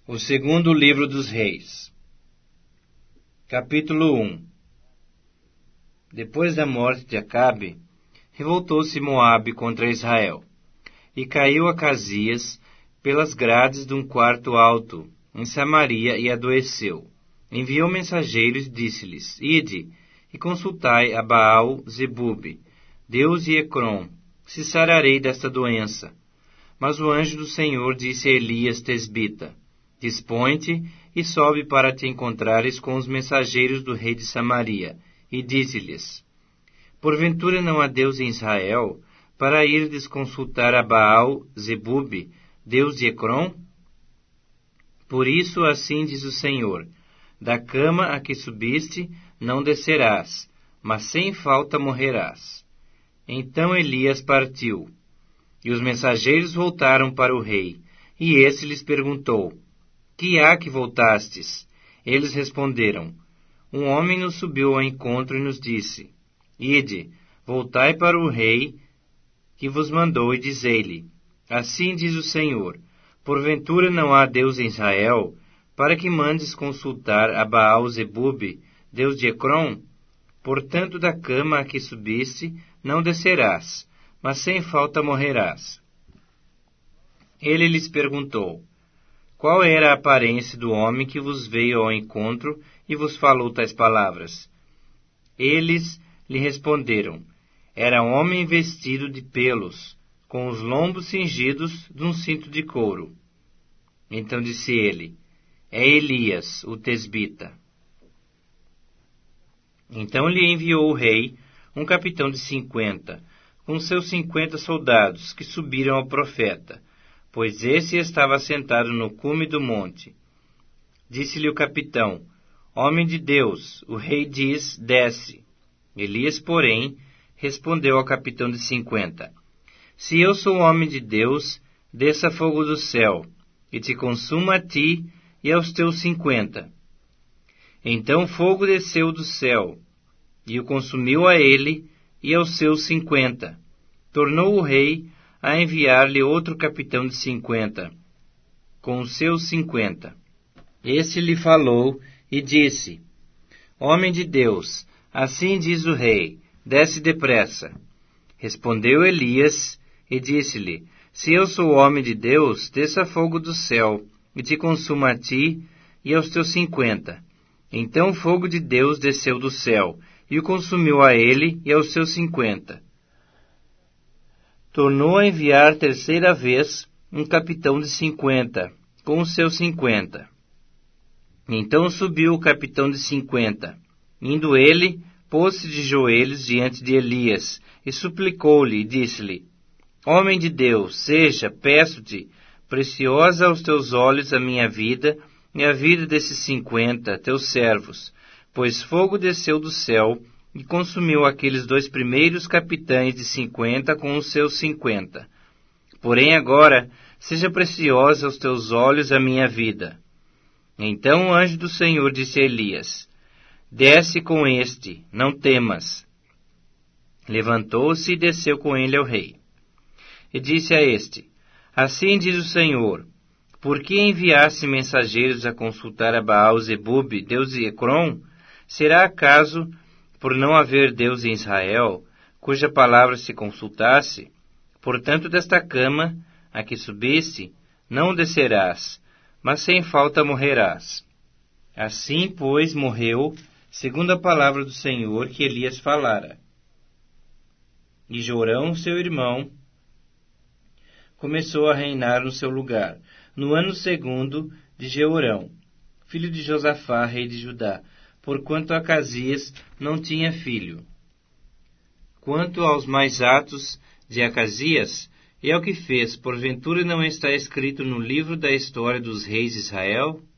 O segundo livro dos Reis. Capítulo 1. Depois da morte de Acabe, revoltou-se Moabe contra Israel, e caiu Acasias pelas grades de um quarto alto, em Samaria, e adoeceu. Enviou mensageiros e disse-lhes: Ide, e consultai a Baal-zebube, Deus de Ecrom, se sararei desta doença. Mas o anjo do Senhor disse a Elias Tesbita: Dispõe-te e sobe para te encontrares com os mensageiros do rei de Samaria, e dize-lhes: Porventura não há Deus em Israel, para irdes consultar a Baal-zebube, Deus de Ecrom? Por isso assim diz o Senhor: Da cama a que subiste não descerás, mas sem falta morrerás. Então Elias partiu, e os mensageiros voltaram para o rei, e este lhes perguntou: Que há que voltastes? Eles responderam: Um homem nos subiu ao encontro e nos disse: Ide, voltai para o rei que vos mandou, e dizei-lhe: Assim diz o Senhor: Porventura não há Deus em Israel, para que mandes consultar a Baal-zebube, Deus de Ecrom? Portanto, da cama a que subiste não descerás, mas sem falta morrerás. Ele lhes perguntou: Qual era a aparência do homem que vos veio ao encontro e vos falou tais palavras? Eles lhe responderam: Era um homem vestido de pelos, com os lombos cingidos de um cinto de couro. Então disse ele: É Elias, o tesbita. Então lhe enviou o rei um capitão de 50, com seus 50 soldados, que subiram ao profeta, pois esse estava sentado no cume do monte. Disse-lhe o capitão: Homem de Deus, o rei diz: Desce. Elias, porém, respondeu ao capitão de 50: Se eu sou homem de Deus, desça fogo do céu, e te consuma a ti e aos teus 50. Então fogo desceu do céu, e o consumiu a ele e aos seus 50. Tornou o rei a enviar-lhe outro capitão de 50, com os seus 50. Este lhe falou e disse: Homem de Deus, assim diz o rei: Desce depressa. Respondeu Elias e disse-lhe: Se eu sou homem de Deus, desça fogo do céu, e te consuma a ti e aos teus 50. Então o fogo de Deus desceu do céu, e o consumiu a ele e aos seus 50. Tornou a enviar terceira vez um capitão de 50, com os seus 50. Então subiu o capitão de 50. Indo ele, pôs-se de joelhos diante de Elias, e suplicou-lhe, e disse-lhe: Homem de Deus, seja, peço-te, preciosa aos teus olhos a minha vida e a vida desses 50, teus servos, pois fogo desceu do céu e consumiu aqueles 2 primeiros capitães de 50 com os seus 50. Porém agora, seja preciosa aos teus olhos a minha vida. Então o anjo do Senhor disse a Elias: Desce com este, não temas. Levantou-se e desceu com ele ao rei. E disse a este: Assim diz o Senhor: Por que enviaste mensageiros a consultar a Baal-zebube, Deus de Ecrom? Será acaso por não haver Deus em Israel, cuja palavra se consultasse? Portanto, desta cama a que subiste, não descerás, mas sem falta morrerás. Assim, pois, morreu, segundo a palavra do Senhor que Elias falara. E Jorão, seu irmão, começou a reinar no seu lugar, no ano 2º de Jeorão, filho de Josafá, rei de Judá, porquanto Acasias não tinha filho. Quanto aos mais atos de Acasias, e ao que fez, porventura não está escrito no livro da história dos reis de Israel?